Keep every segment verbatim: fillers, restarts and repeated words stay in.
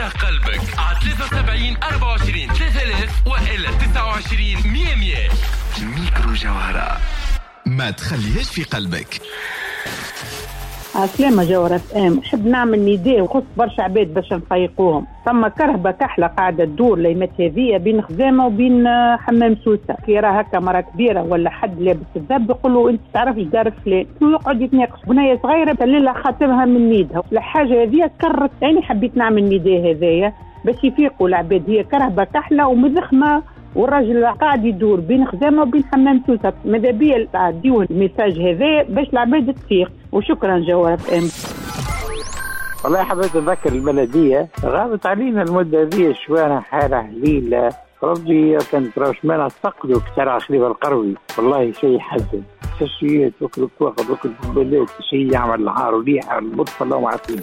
وفرغ قلبك على ثلاثة وسبعين أربعة وعشرين ثلاثة آلاف وإلا تسعة وعشرين مية مية. ميكرو جوهرة، ما تخليهاش في قلبك. عسلامة جوهرة ام نحب نعمل نداء وخص برشا عباد باش نفيقوهم. ثم كرهبة كحلة قاعدة تدور ليمات هذية بين خزامة وبين حمام سوسة، كي راه هكا مرة كبيرة ولا حد لابس الذب يقولوا انت تعرفش دار فلان، يقعد يتناقش. بنية صغيرة تللها خاتمها من ميدها. الحاجة هذية كرت يعني حبيت نعمل نداء هذايا باش يفيقوا العباد. هي كرهبة كحلة ومزخمة والراجل قاعد يدور بين خزامه وبين حمام سوسه. ماذا بيا تعديوه الميساج هذا باش العباد تفيق. وشكرا جوهرة ام. والله حبيت اذكر البلديه غابت علينا المده هذه شويه حاله هليله. ربي كانت رشمانه تفقدوا كتر خليفه القروي. والله شيء حزن. تشييت وكل واحد وكل بلاد شيء يعمل العار وليحه اللطف اللهم عارفين.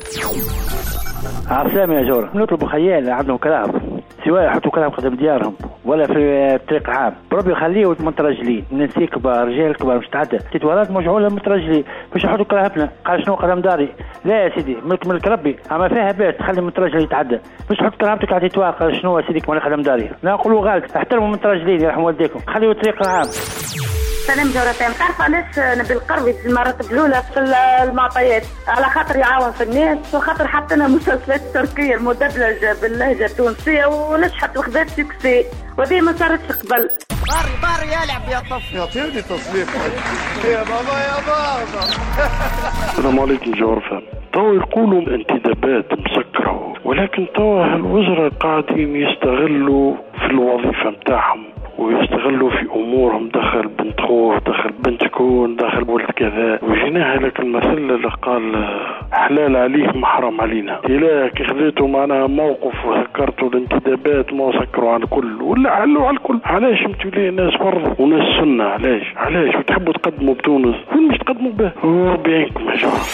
عسلامة يا جورة، نطلب خيال عندهم كلام سواء يحطوا كلام قدام ديارهم ولا في الطريق عام. ربي يخليه مترجلين نسي كبار رجال كبار مش تعدى تتولد مجعولة مترجلين باش يحطوا كلامنا. قال شنو قدام داري؟ لا يا سيدي ملك ملك ربي، اما فيها باس تخلي مترجل يتعدى باش تحط كلامتك على تتواقع. قال شنو يا سيدي كمان قدام داري؟ لا نقولوا غلط، احترموا المترجلين يرحم والديكم، خليوا الطريق العام. سلام جورتين. تعرف علاش نبي القروي في المرات الأولى في المعطيات؟ على خاطر يعاون في الناس وخاطر حطينا مسلسلات تركية المدبلجة باللهجة التونسية ونجحت وخذت سكسي وهذه ما صارتش قبل. باري باري يلعب يا طفل. يعطيني تصريف يا بابا يا بابا. السلام عليكم جورفان. تو يقولوا انتدابات مسكرة ولكن تو الوزراء قاعدين يستغلوا في الوظيفة متاعهم ويستغلوا في امورهم. دخل بنت خوه، دخل بنت كون، دخل ولد كذا. وجيناها لك المثل اللي قال حلال عليه محرم علينا. إلا كي خذيتوا معنا موقف وسكرتوا الانتدابات ما سكروا على الكل ولا حلوا على الكل. علاش انتوا ليه ناس فرض وناس سنة؟ علاش علاش وتحبوا تقدموا بتونس وين مش تقدموا به؟ وربي يعينكم يا جماعة.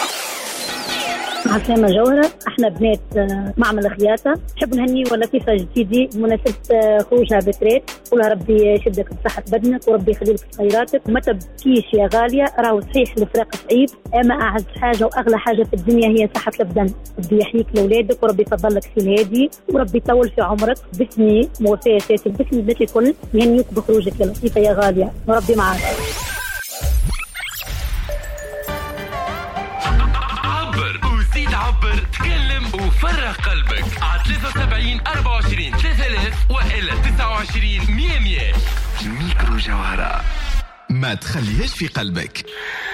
عسلامة جوهرة، احنا بنات معمل خياطة. نحب نهني ولطيفة جديدة بمناسبة خروجها بتريت. قولها ربي يشدك بصحة بدنك وربي يخليك في خيراتك وما تبكيش يا غالية. راهو صحيح الفراق صعيب اما اعز حاجة واغلى حاجة في الدنيا هي صحة البدن. ربي يحييك لاولادك وربي يفضلك في الهادي وربي يطول في عمرك. باسمي موفاتاتك باسم البنات الكل نهنيك بخروجك يا لطيفة يا غالية وربي معاك. عبر، تكلم وفرغ قلبك على ثلاثة وسبعين أربعة وعشرين ثلاثة آلاف وإلا تسعة وعشرين مية مية. ميكرو جوهرة، ما تخليهاش في قلبك.